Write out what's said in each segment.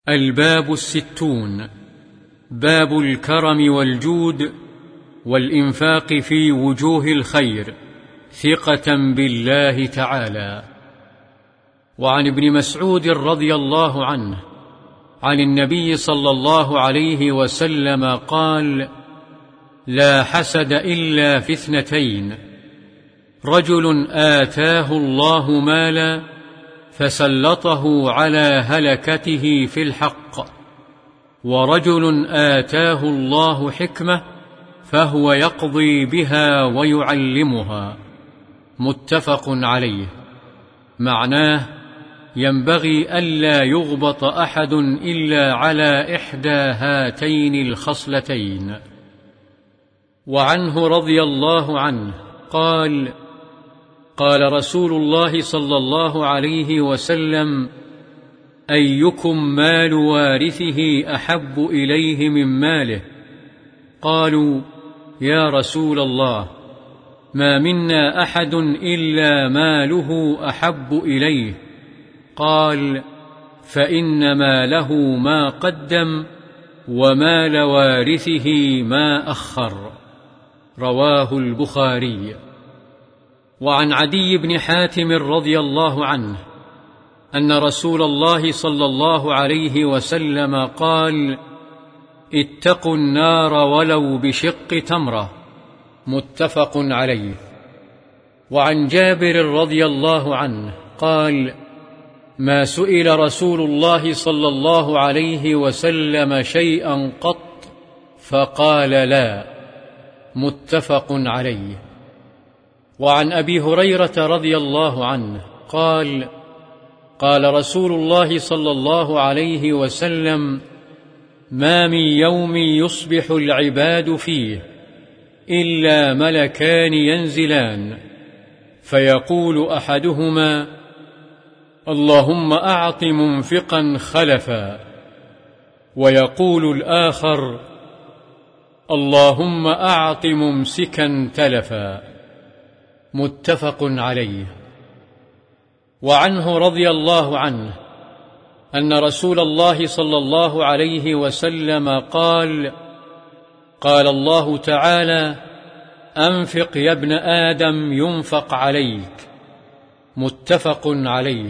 الباب 60. باب الكرم والجود والإنفاق في وجوه الخير ثقة بالله تعالى. وعن ابن مسعود رضي الله عنه عن النبي صلى الله عليه وسلم قال: لا حسد إلا في اثنتين: رجل آتاه الله مالا فسلطه على هلكته في الحق، ورجل آتاه الله حكمة فهو يقضي بها ويعلمها. متفق عليه. معناه: ينبغي ألا يغبط أحد إلا على إحدى هاتين الخصلتين. وعنه رضي الله عنه قال: قال رسول الله صلى الله عليه وسلم: أيكم مال وارثه أحب إليه من ماله؟ قالوا: يا رسول الله، ما منا أحد إلا ماله أحب إليه. قال: فإن ماله ما قدم ومال وارثه ما أخر. رواه البخاري. وعن عدي بن حاتم رضي الله عنه أن رسول الله صلى الله عليه وسلم قال: اتقوا النار ولو بشق تمرة. متفق عليه. وعن جابر رضي الله عنه قال: ما سئل رسول الله صلى الله عليه وسلم شيئا قط فقال لا. متفق عليه. وعن أبي هريرة رضي الله عنه قال: قال رسول الله صلى الله عليه وسلم: ما من يوم يصبح العباد فيه إلا ملكان ينزلان، فيقول أحدهما: اللهم أعط منفقا خلفا، ويقول الآخر: اللهم أعط ممسكا تلفا. متفق عليه. وعنه رضي الله عنه أن رسول الله صلى الله عليه وسلم قال: قال الله تعالى: أنفق يا ابن آدم ينفق عليك. متفق عليه.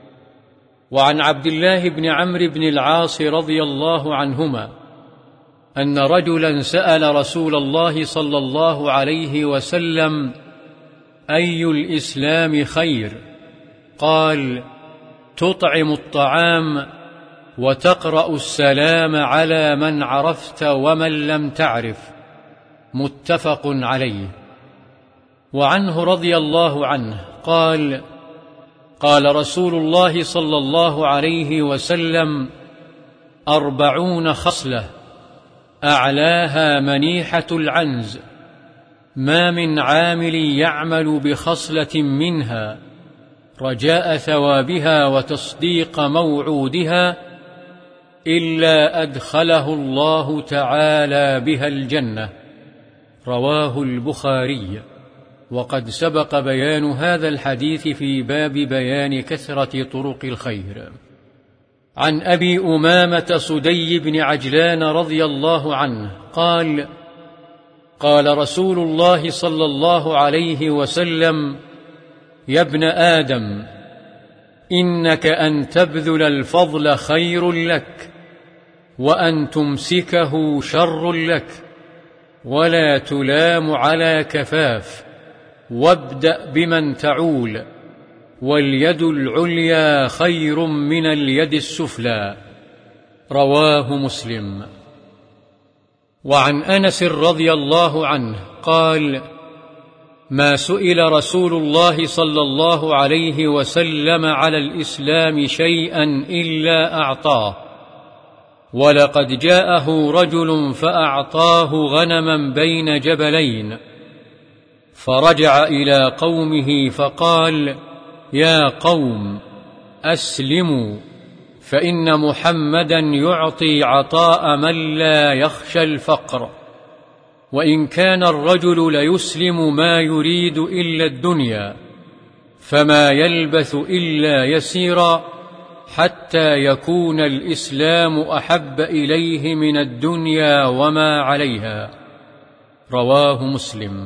وعن عبد الله بن عمرو بن العاص رضي الله عنهما أن رجلا سأل رسول الله صلى الله عليه وسلم: أي الإسلام خير؟ قال: تطعم الطعام وتقرأ السلام على من عرفت ومن لم تعرف. متفق عليه. وعنه رضي الله عنه قال: قال رسول الله صلى الله عليه وسلم: 40 خصلة أعلاها منيحة العنز، ما من عامل يعمل بخصلة منها رجاء ثوابها وتصديق موعودها إلا أدخله الله تعالى بها الجنة. رواه البخاري. وقد سبق بيان هذا الحديث في باب بيان كثرة طرق الخير. عن أبي أمامة صدي بن عجلان رضي الله عنه قال: قال رسول الله صلى الله عليه وسلم: يا ابن آدم، إنك أن تبذل الفضل خير لك، وأن تمسكه شر لك، ولا تلام على كفاف، وابدأ بمن تعول، واليد العليا خير من اليد السفلى. رواه مسلم. وعن أنس رضي الله عنه قال: ما سئل رسول الله صلى الله عليه وسلم على الإسلام شيئا إلا أعطاه، ولقد جاءه رجل فأعطاه غنما بين جبلين، فرجع إلى قومه فقال: يا قوم، أسلموا، فإن محمدا يعطي عطاء من لا يخشى الفقر. وإن كان الرجل ليسلم ما يريد إلا الدنيا، فما يلبث إلا يسيرا حتى يكون الإسلام أحب إليه من الدنيا وما عليها. رواه مسلم.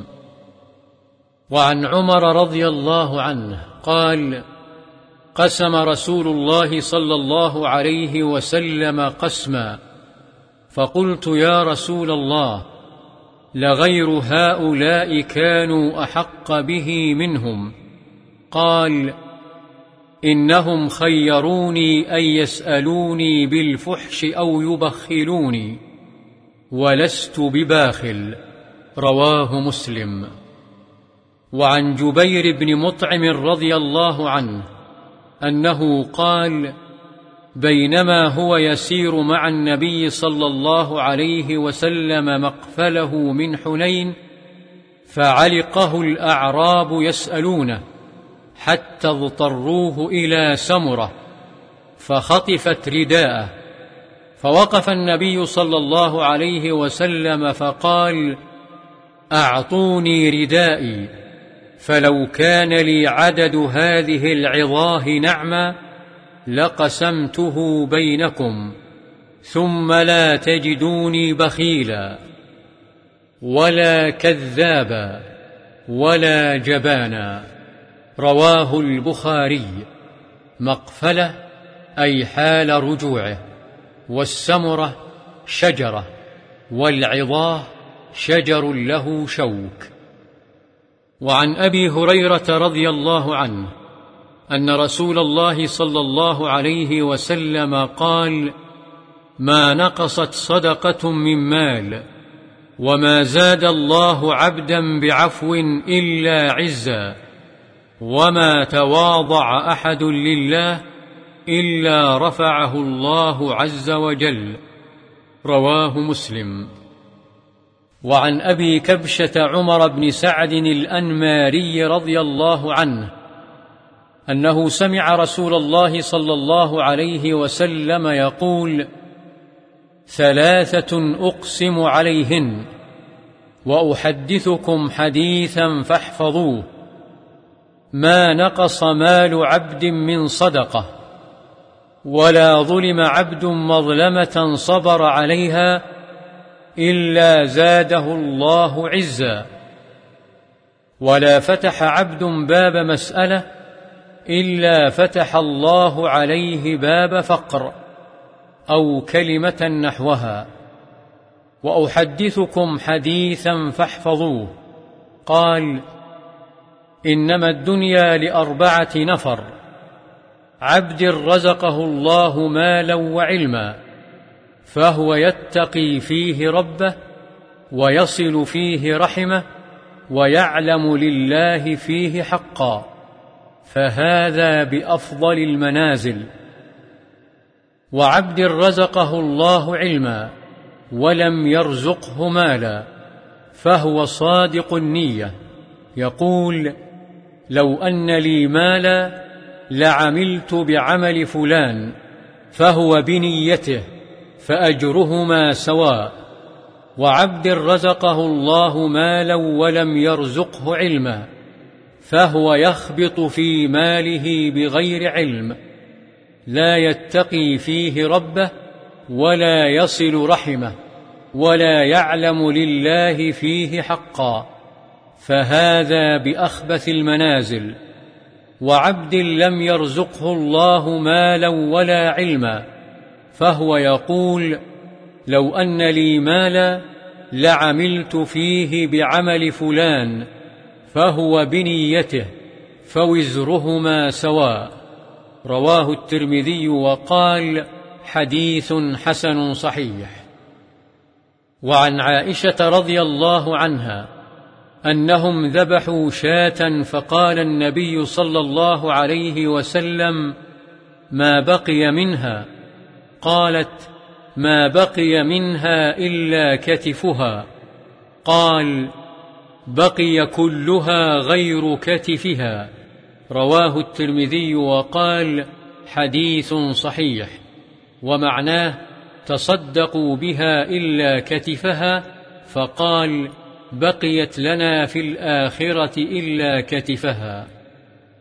وعن عمر رضي الله عنه قال: قسم رسول الله صلى الله عليه وسلم قسما، فقلت: يا رسول الله، لغير هؤلاء كانوا أحق به منهم؟ قال: إنهم خيروني أن يسألوني بالفحش أو يبخلوني، ولست بباخل. رواه مسلم. وعن جبير بن مطعم رضي الله عنه أنه قال: بينما هو يسير مع النبي صلى الله عليه وسلم مقفله من حنين، فعلقه الأعراب يسألونه حتى اضطروه إلى سمرة، فخطفت رداءه، فوقف النبي صلى الله عليه وسلم فقال: أعطوني ردائي، فلو كان لي عدد هذه العظاه نعما لقسمته بينكم، ثم لا تجدوني بخيلا ولا كذابا ولا جبانا. رواه البخاري. مقفلة أي حال رجوعه، والسمرة شجرة، والعظاه شجر له شوك. وعن أبي هريرة رضي الله عنه أن رسول الله صلى الله عليه وسلم قال: ما نقصت صدقة من مال، وما زاد الله عبدا بعفو إلا عزا، وما تواضع أحد لله إلا رفعه الله عز وجل. رواه مسلم. وعن أبي كبشة عمر بن سعد الأنماري رضي الله عنه أنه سمع رسول الله صلى الله عليه وسلم يقول: ثلاثة أقسم عليهن، وأحدثكم حديثا فاحفظوه: ما نقص مال عبد من صدقة، ولا ظلم عبد مظلمة صبر عليها إلا زاده الله عزا، ولا فتح عبد باب مسألة إلا فتح الله عليه باب فقر أو كلمة نحوها. وأحدثكم حديثا فاحفظوه. قال: إنما الدنيا لأربعة نفر: عبد رزقه الله مالا وعلما، فهو يتقي فيه ربه، ويصل فيه رحمه، ويعلم لله فيه حقا، فهذا بأفضل المنازل. وعبد رزقه الله علما ولم يرزقه مالا، فهو صادق النية، يقول: لو أن لي مالا لعملت بعمل فلان، فهو بنيته، فأجرهما سواء. وعبد رزقه الله مالا ولم يرزقه علما، فهو يخبط في ماله بغير علم، لا يتقي فيه ربه، ولا يصل رحمه، ولا يعلم لله فيه حقا، فهذا بأخبث المنازل. وعبد لم يرزقه الله مالا ولا علما، فهو يقول: لو أن لي مالا لعملت فيه بعمل فلان، فهو بنيته، فوزرهما سواء. رواه الترمذي وقال: حديث حسن صحيح. وعن عائشة رضي الله عنها أنهم ذبحوا شاة، فقال النبي صلى الله عليه وسلم: ما بقي منها؟ قالت: ما بقي منها إلا كتفها. قال: بقي كلها غير كتفها. رواه الترمذي وقال: حديث صحيح. ومعناه: تصدقوا بها إلا كتفها، فقال: بقيت لنا في الآخرة إلا كتفها.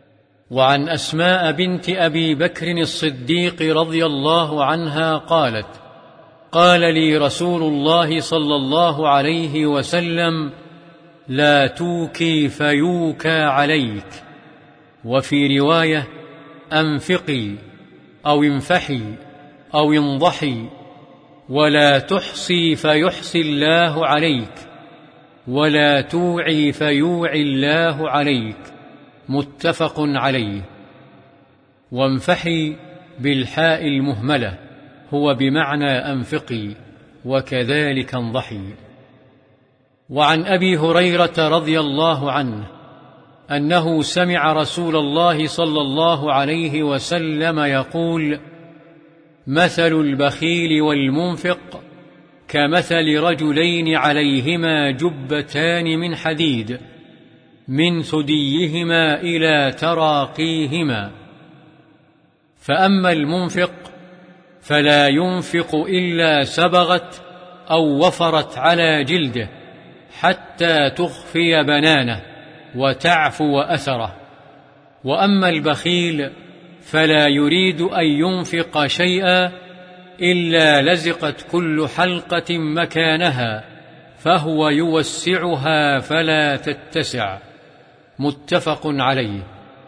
وعن أسماء بنت أبي بكر الصديق رضي الله عنها قالت: قال لي رسول الله صلى الله عليه وسلم: لا توكي فيوكى عليك. وفي رواية: أنفقي أو انفحي أو انضحي، ولا تحصي فيحصي الله عليك، ولا توعي فيوعي الله عليك. متفق عليه. وانفحي بالحاء المهملة هو بمعنى أنفقي، وكذلك انضحي. وعن أبي هريرة رضي الله عنه أنه سمع رسول الله صلى الله عليه وسلم يقول: مثل البخيل والمنفق كمثل رجلين عليهما جبتان من حديد من ثديهما إلى تراقيهما، فأما المنفق فلا ينفق إلا سبغت أو وفرت على جلده حتى تخفي بنانه وتعفو أثره، وأما البخيل فلا يريد أن ينفق شيئا إلا لزقت كل حلقة مكانها فهو يوسعها فلا تتسع. متفق عليه.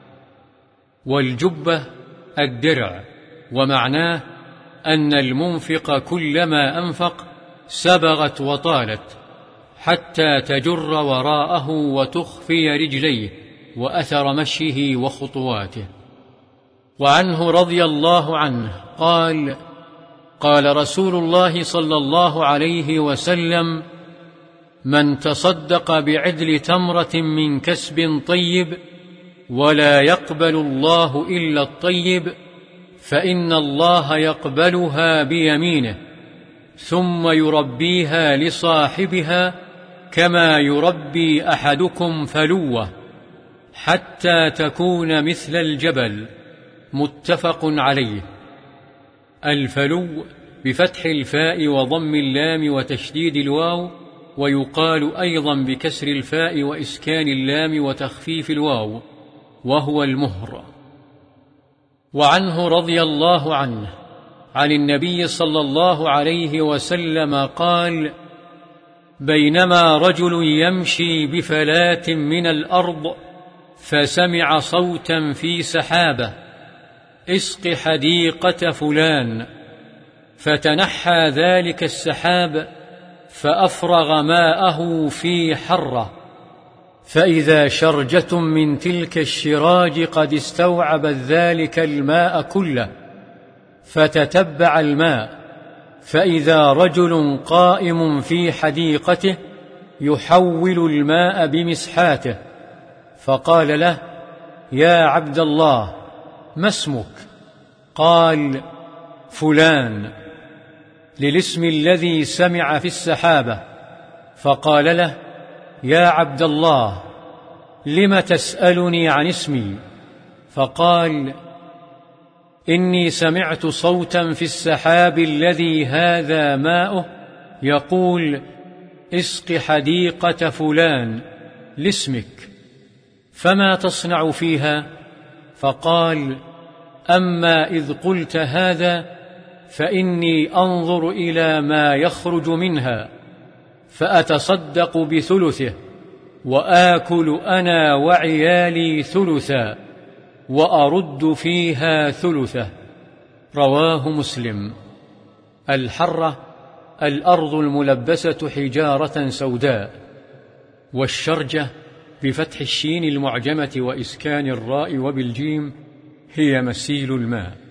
والجبة الدرع، ومعناه أن المنفق كلما أنفق سبغت وطالت حتى تجر وراءه وتخفي رجليه وأثر مشيه وخطواته. وعنه رضي الله عنه قال: قال رسول الله صلى الله عليه وسلم: من تصدق بعدل تمرة من كسب طيب ولا يقبل الله إلا الطيب فإن الله يقبلها بيمينه ثم يربيها لصاحبها كما يربي أحدكم فلوه حتى تكون مثل الجبل. متفق عليه. الفلو بفتح الفاء وضم اللام وتشديد الواو، ويقال أيضا بكسر الفاء وإسكان اللام وتخفيف الواو، وهو المهر. وعنه رضي الله عنه عن النبي صلى الله عليه وسلم قال: بينما رجل يمشي بفلاة من الأرض فسمع صوتا في سحابة: اسق حديقة فلان، فتنحى ذلك السحاب فأفرغ ماءه في حرة، فإذا شرجة من تلك الشراج قد استوعبت ذلك الماء كله، فتتبع الماء فإذا رجل قائم في حديقته يحول الماء بمسحاته، فقال له: يا عبد الله، ما اسمك؟ قال: فلان، للاسم الذي سمع في السحابة. فقال له: يا عبد الله، لم تسألني عن اسمي؟ فقال: إني سمعت صوتا في السحاب الذي هذا ماؤه يقول: اسق حديقة فلان لاسمك، فما تصنع فيها؟ فقال: أما إذ قلت هذا فإني أنظر إلى ما يخرج منها فأتصدق بثلثه، وآكل أنا وعيالي ثلثا، وأرد فيها ثلثه. رواه مسلم. الحرة الأرض الملبسة حجارة سوداء. والشرجة بفتح الشين المعجمة وإسكان الراء وبالجيم هي مسيل الماء.